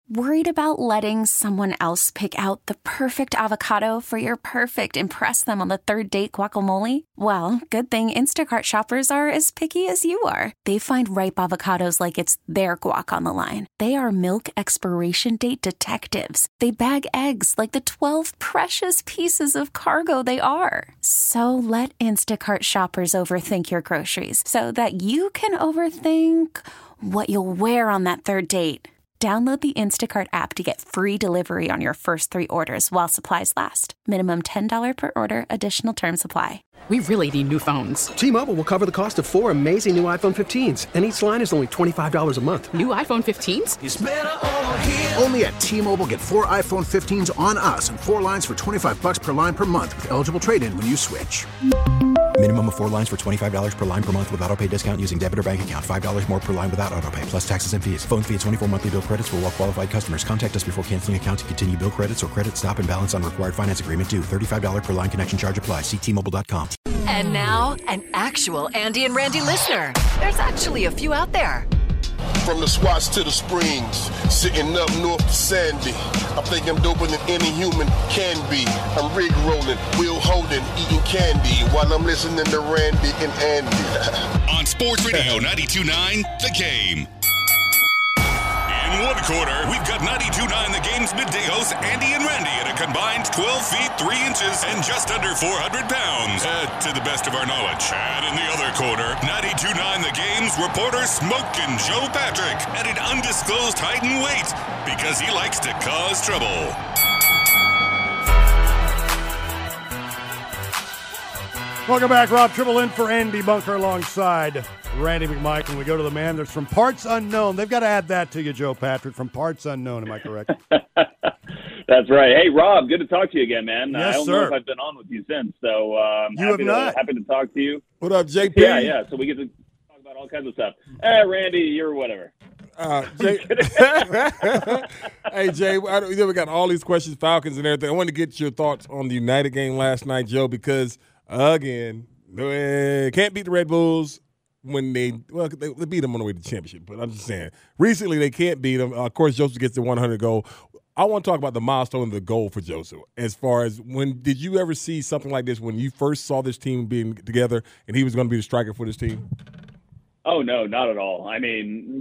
Worried about letting someone else pick out the perfect avocado for your perfect impress them on the third date guacamole? Well, good thing Instacart shoppers are as picky as you are. They find ripe avocados like it's their guac on the line. They are milk expiration date detectives. They bag eggs like the 12 precious pieces of cargo they are. So let Instacart shoppers overthink your groceries so that you can overthink what you'll wear on that third date. Download the Instacart app to get free delivery on your first 3 orders while supplies last. Minimum $10 per order. Additional terms apply. We really need new phones. T-Mobile will cover the cost of 4 amazing new iPhone 15s, and each line is only $25 a month. New iPhone 15s? It's better over here. Only at T-Mobile, get 4 iPhone 15s on us and 4 lines for $25 per line per month with eligible trade-in when you switch. Minimum of 4 lines for $25 per line per month with autopay discount using debit or bank account. $5 more per line without autopay, plus taxes and fees. Phone fee at 24 monthly bill credits for well-qualified customers. Contact us before canceling account to continue bill credits or credit stop and balance on required finance agreement due. $35 per line connection charge applies. See T-Mobile.com. And now, an actual Andy and Randy listener. There's actually a few out there. From the Swats to the Springs, sitting up north to Sandy. I think I'm doper than any human can be. I'm rig rolling, wheel holding, eating candy while I'm listening to Randy and Andy. On Sports Radio 92.9, The Game. In one quarter, we've got 92.9 The Game's midday hosts Andy and Randy at a combined 12 feet 3 inches and just under 400 pounds, to the best of our knowledge. And in the other quarter, 92.9 The Game's reporter Smokin' Joe Patrick at an undisclosed height and weight because he likes to cause trouble. Welcome back. Rob Tribble in for Andy Bunker alongside Randy McMike. And we go to the man that's from parts unknown. They've got to add that to you, Joe Patrick, from parts unknown. Am I correct? That's right. Hey, Rob, good to talk to you again, man. Yes, I don't know if I've been on with you since, so happy to talk to you. What up, JP? Yeah. So we get to talk about all kinds of stuff. Randy, you're whatever. Jay, hey, Jay, we got all these questions, Falcons and everything. I wanted to get your thoughts on the United game last night, Joe, because, again, they can't beat the Red Bulls when they beat them on the way to the championship. But I'm just saying, recently they can't beat them. Of course, Joseph gets the 100 goal. I want to talk about the milestone of the goal for Joseph. As far as did you ever see something like this when you first saw this team being together and he was going to be the striker for this team? Oh, no, not at all. I mean,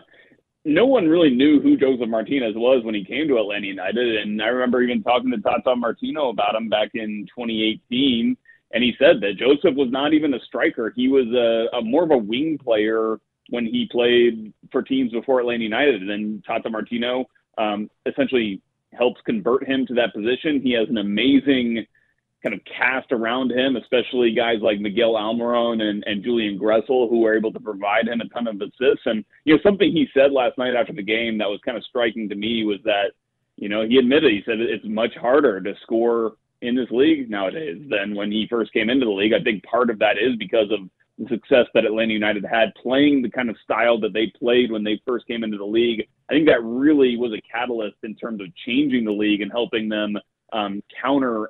no one really knew who Joseph Martinez was when he came to Atlanta United. And I remember even talking to Tata Martino about him back in 2018. And he said that Joseph was not even a striker. He was a more of a wing player when he played for teams before Atlanta United. And then Tata Martino essentially helps convert him to that position. He has an amazing kind of cast around him, especially guys like Miguel Almiron and Julian Gressel, who were able to provide him a ton of assists. And, something he said last night after the game that was kind of striking to me was that, he admitted, he said it's much harder to score in this league nowadays than when he first came into the league. I think part of that is because of the success that Atlanta United had playing the kind of style that they played when they first came into the league. I think that really was a catalyst in terms of changing the league and helping them counter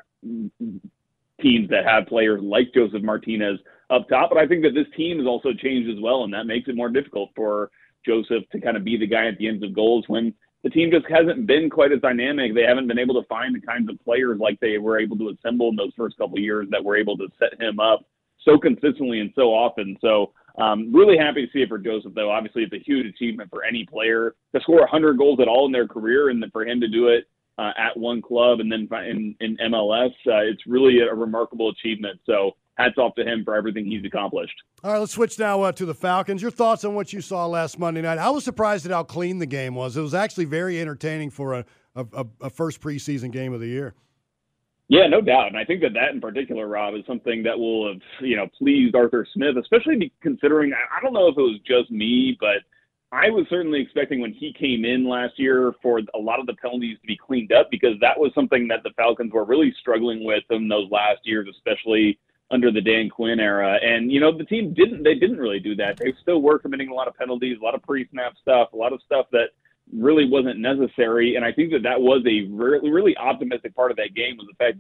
teams that have players like Joseph Martinez up top. But I think that this team has also changed as well, and that makes it more difficult for Joseph to kind of be the guy at the ends of goals when the team just hasn't been quite as dynamic. They haven't been able to find the kinds of players like they were able to assemble in those first couple of years that were able to set him up so consistently and so often. So really happy to see it for Joseph, though. Obviously, it's a huge achievement for any player to score 100 goals at all in their career, and then for him to do it at one club and then in MLS, it's really a remarkable achievement. So hats off to him for everything he's accomplished. All right, let's switch now to the Falcons. Your thoughts on what you saw last Monday night? I was surprised at how clean the game was. It was actually very entertaining for a first preseason game of the year. Yeah, no doubt. And I think that in particular, Rob, is something that will have, pleased Arthur Smith, especially considering, I don't know if it was just me, but I was certainly expecting when he came in last year for a lot of the penalties to be cleaned up, because that was something that the Falcons were really struggling with in those last years, especially under the Dan Quinn era. And, the team didn't really do that. They still were committing a lot of penalties, a lot of pre-snap stuff, a lot of stuff that really wasn't necessary. And I think that was a really, really optimistic part of that game, was the fact that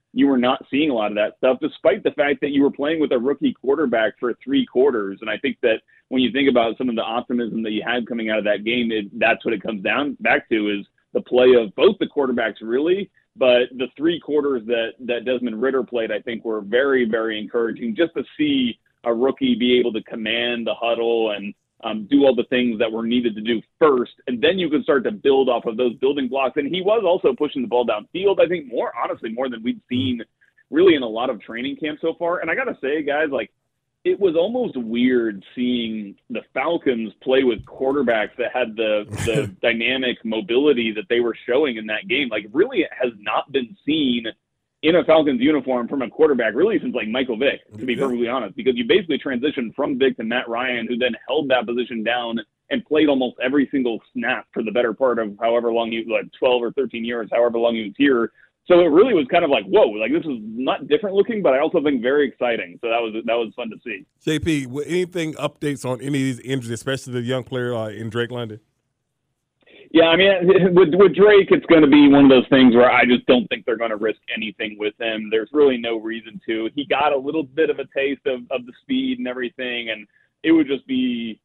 you were not seeing a lot of that stuff, despite the fact that you were playing with a rookie quarterback for 3 quarters. And I think that when you think about some of the optimism that you had coming out of that game, that's what it comes down back to, is the play of both the quarterbacks, really. But the 3 quarters that Desmond Ridder played, I think, were very, very encouraging, just to see a rookie be able to command the huddle and do all the things that were needed to do first, and then you can start to build off of those building blocks. And he was also pushing the ball downfield, I think, more than we'd seen really in a lot of training camp so far. And I got to say, guys, like, it was almost weird seeing the Falcons play with quarterbacks that had the dynamic mobility that they were showing in that game. Like, really, it has not been seen in a Falcons uniform from a quarterback really since, like, Michael Vick, to be perfectly honest, because you basically transitioned from Vick to Matt Ryan, who then held that position down and played almost every single snap for the better part of however long 12 or 13 years, however long he was here. So it really was kind of like, whoa, like, this is not different looking, but I also think very exciting. So that was fun to see. JP, anything updates on any of these injuries, especially the young player in Drake London? Yeah, I mean, with Drake, it's going to be one of those things where I just don't think they're going to risk anything with him. There's really no reason to. He got a little bit of a taste of the speed and everything, and it would just be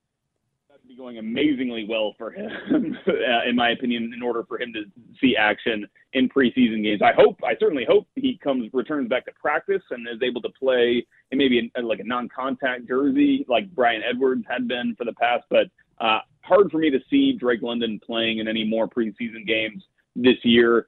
going amazingly well for him, in my opinion, in order for him to see action in preseason games. I certainly hope he returns back to practice and is able to play in maybe a non-contact jersey like Brian Edwards had been for the past, but hard for me to see Drake London playing in any more preseason games this year.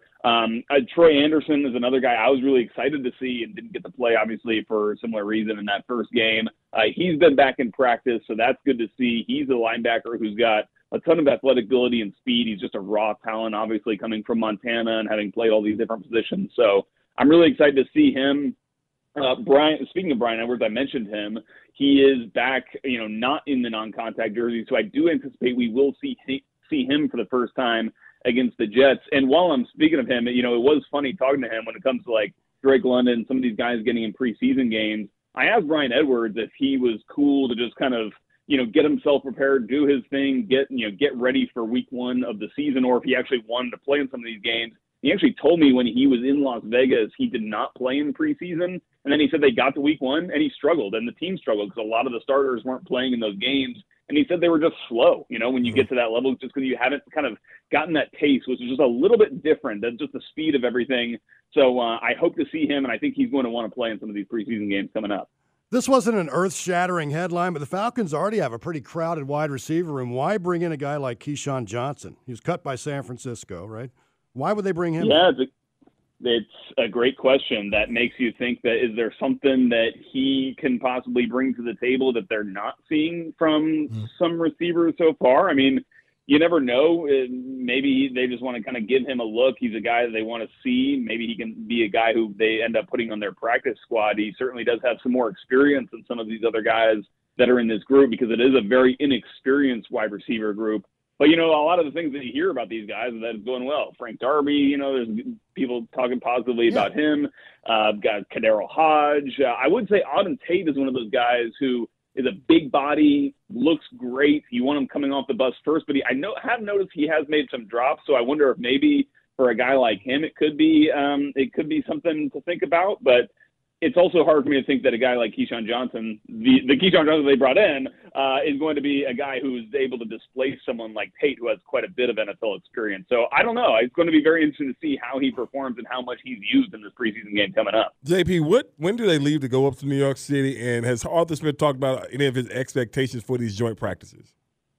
Troy Anderson is another guy I was really excited to see and didn't get to play, obviously, for a similar reason in that first game. He's been back in practice, so that's good to see. He's a linebacker who's got a ton of athletic ability and speed. He's just a raw talent, obviously, coming from Montana and having played all these different positions. So I'm really excited to see him. Speaking of Brian Edwards, I mentioned him. He is back, not in the non-contact jersey, so I do anticipate we will see him for the first time against the Jets. And while I'm speaking of him, it was funny talking to him when it comes to, like, Drake London, some of these guys getting in preseason games. I asked Brian Edwards if he was cool to just kind of, get himself prepared, do his thing, get ready for week 1 of the season, or if he actually wanted to play in some of these games. He actually told me when he was in Las Vegas, he did not play in preseason. And then he said they got to week 1 and he struggled, and the team struggled because a lot of the starters weren't playing in those games. And he said they were just slow, when you get to that level, just because you haven't kind of gotten that taste, which is just a little bit different than just the speed of everything. So I hope to see him, and I think he's going to want to play in some of these preseason games coming up. This wasn't an earth-shattering headline, but the Falcons already have a pretty crowded wide receiver room. Why bring in a guy like Keyshawn Johnson? He was cut by San Francisco, right? Why would they bring him in? Yeah, it's a great question that makes you think that is there something that he can possibly bring to the table that they're not seeing from some receivers so far? I mean, you never know. Maybe they just want to kind of give him a look. He's a guy that they want to see. Maybe he can be a guy who they end up putting on their practice squad. He certainly does have some more experience than some of these other guys that are in this group because it is a very inexperienced wide receiver group. But, a lot of the things that you hear about these guys that is going well. Frank Darby, there's people talking positively about him. Got Kadero Hodge. I would say Auden Tate is one of those guys who is a big body, looks great. You want him coming off the bus first, but I have noticed he has made some drops. So I wonder if maybe for a guy like him, it could be something to think about. But it's also hard for me to think that a guy like Keyshawn Johnson, the Keyshawn Johnson they brought in, is going to be a guy who's able to displace someone like Tate, who has quite a bit of NFL experience. So I don't know. It's going to be very interesting to see how he performs and how much he's used in this preseason game coming up. JP, when do they leave to go up to New York City? And has Arthur Smith talked about any of his expectations for these joint practices?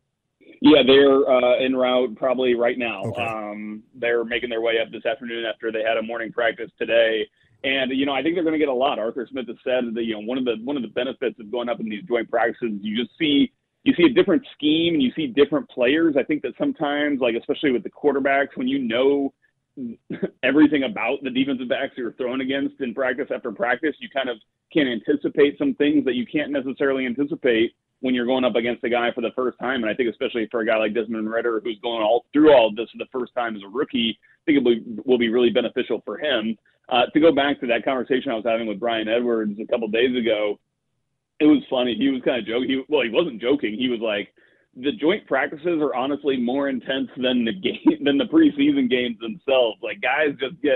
Yeah, they're en route probably right now. Okay. They're making their way up this afternoon after they had a morning practice today. And, I think they're going to get a lot. Arthur Smith has said that, one of the benefits of going up in these joint practices, you just see a different scheme and you see different players. I think that sometimes, like, especially with the quarterbacks, when you know everything about the defensive backs you're throwing against in practice after practice, you kind of can anticipate some things that you can't necessarily anticipate when you're going up against a guy for the first time. And I think especially for a guy like Desmond Ridder, who's going through all of this for the first time as a rookie, I think it will be really beneficial for him. To go back to that conversation I was having with Brian Edwards a couple days ago, it was funny. He was kind of joking. He wasn't joking. He was like, the joint practices are honestly more intense than the preseason games themselves. Like, guys just get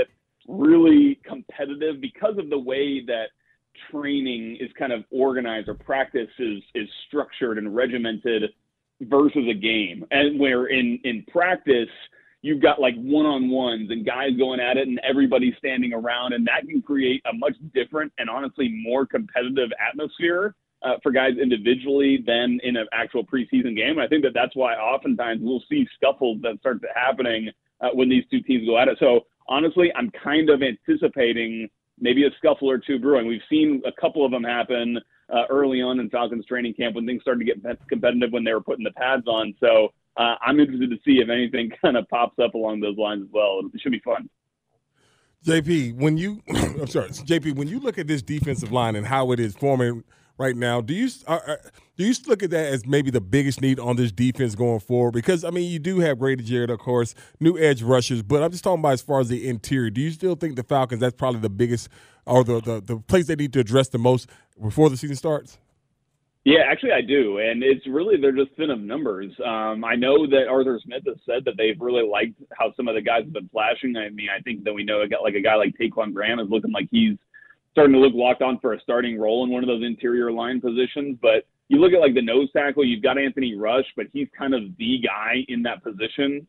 really competitive because of the way that training is kind of organized, or practice is structured and regimented versus a game. And where in practice, you've got like one-on-ones and guys going at it and everybody standing around, and that can create a much different and honestly more competitive atmosphere for guys individually than in an actual preseason game. And I think that's why oftentimes we'll see scuffles that start happening when these two teams go at it. So honestly, I'm kind of anticipating maybe a scuffle or two brewing. We've seen a couple of them happen early on in Falcons training camp when things started to get competitive when they were putting the pads on. So I'm interested to see if anything kind of pops up along those lines as well. It should be fun. JP, when you look at this defensive line and how it is forming right now, do you look at that as maybe the biggest need on this defense going forward? Because, I mean, you do have Grady Jarrett, of course, new edge rushers, but I'm just talking about as far as the interior. Do you still think the Falcons, that's probably the biggest or the place they need to address the most before the season starts? Yeah, actually I do, and it's really they're just thin of numbers. I know that Arthur Smith has said that they've really liked how some of the guys have been flashing. I mean, I think that we know a guy like Taquan Graham is looking like he's starting to look locked on for a starting role in one of those interior line positions. But you look at like the nose tackle, you've got Anthony Rush, but he's kind of the guy in that position.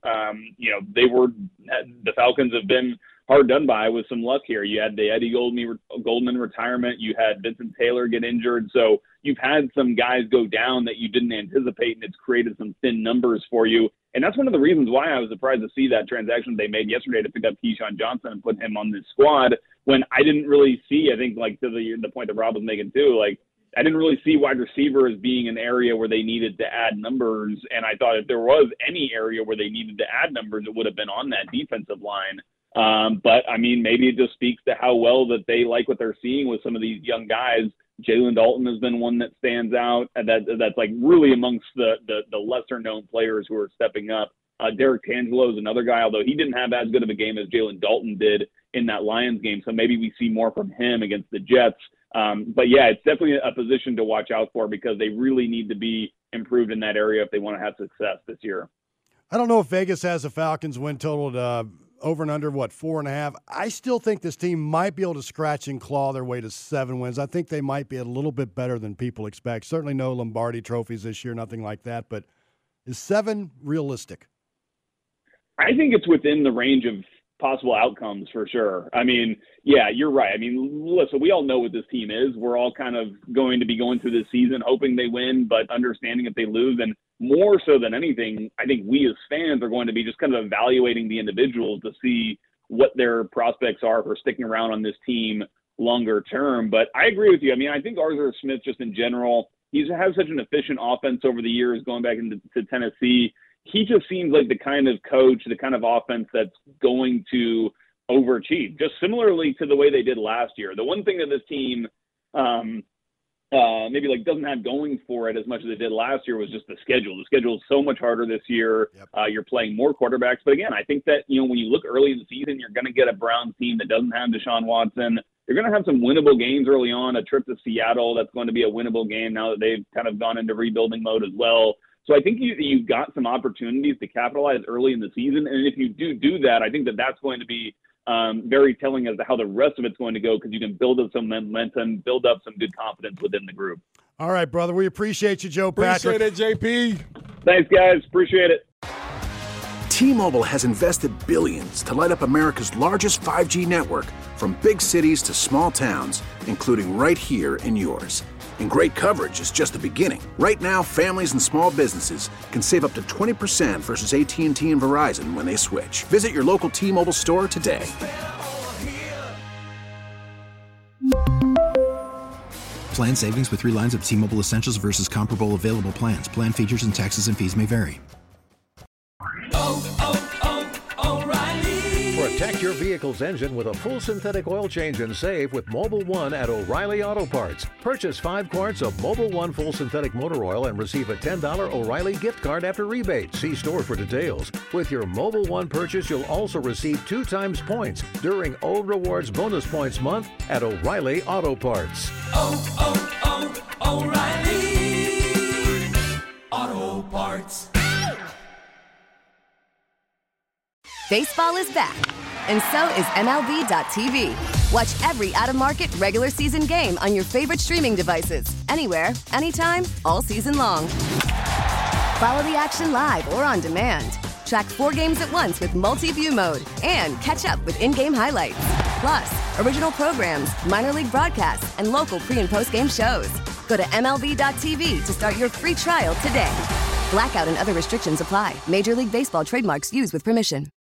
The Falcons have been hard done by with some luck here. You had the Eddie Goldman retirement. You had Vincent Taylor get injured. So you've had some guys go down that you didn't anticipate, and it's created some thin numbers for you. And that's one of the reasons why I was surprised to see that transaction they made yesterday to pick up Keyshawn Johnson and put him on this squad, when I didn't really see, I think, like to the point that Rob was making too, like I didn't really see wide receiver as being an area where they needed to add numbers. And I thought if there was any area where they needed to add numbers, it would have been on that defensive line. But, I mean, maybe it just speaks to how well that they like what they're seeing with some of these young guys. Jalen Dalton has been one that stands out, and that's like really amongst the lesser-known players who are stepping up. Derek Tangelo is another guy, although he didn't have as good of a game as Jalen Dalton did in that Lions game, so maybe we see more from him against the Jets. But, yeah, it's definitely a position to watch out for because they really need to be improved in that area if they want to have success this year. I don't know if Vegas has the Falcons win total over and under, 4.5. I still think this team might be able to scratch and claw their way to 7 wins. I think they might be a little bit better than people expect. Certainly no Lombardi trophies this year, nothing like that. But is 7 realistic? I think it's within the range of possible outcomes for sure. I mean, yeah, you're right. I mean, listen, we all know what this team is. We're all kind of going to be going through this season hoping they win, but understanding if they lose. And more so than anything, I think we as fans are going to be just kind of evaluating the individuals to see what their prospects are for sticking around on this team longer term. But I agree with you. I mean, I think Arthur Smith just in general, he's had such an efficient offense over the years going back into Tennessee. He just seems like the kind of coach, the kind of offense that's going to overachieve, just similarly to the way they did last year. The one thing that this team maybe like doesn't have going for it as much as it did last year was just the schedule. The schedule is so much harder this year. Yep. You're playing more quarterbacks. But again, I think that, when you look early in the season, you're going to get a Browns team that doesn't have Deshaun Watson. You're going to have some winnable games early on, a trip to Seattle. That's going to be a winnable game now that they've kind of gone into rebuilding mode as well. So I think you've got some opportunities to capitalize early in the season. And if you do that, I think that that's going to be very telling as to how the rest of it's going to go, because you can build up some momentum, build up some good confidence within the group. All right, brother. We appreciate you, Joe Patrick. Appreciate it, JP. Thanks, guys. Appreciate it. T-Mobile has invested billions to light up America's largest 5G network, from big cities to small towns, including right here in yours. And great coverage is just the beginning. Right now, families and small businesses can save up to 20% versus AT&T and Verizon when they switch. Visit your local T-Mobile store today. Plan savings with 3 lines of T-Mobile Essentials versus comparable available plans. Plan features and taxes and fees may vary. Protect your vehicle's engine with a full synthetic oil change and save with Mobil 1 at O'Reilly Auto Parts. Purchase 5 quarts of Mobil 1 full synthetic motor oil and receive a $10 O'Reilly gift card after rebate. See store for details. With your Mobil 1 purchase, you'll also receive 2 times points during Old Rewards Bonus Points Month at O'Reilly Auto Parts. O'Reilly Auto Parts. Baseball is back, and so is MLB.tv. Watch every out-of-market, regular season game on your favorite streaming devices. Anywhere, anytime, all season long. Follow the action live or on demand. Track 4 games at once with multi-view mode and catch up with in-game highlights. Plus, original programs, minor league broadcasts, and local pre- and post-game shows. Go to MLB.tv to start your free trial today. Blackout and other restrictions apply. Major League Baseball trademarks used with permission.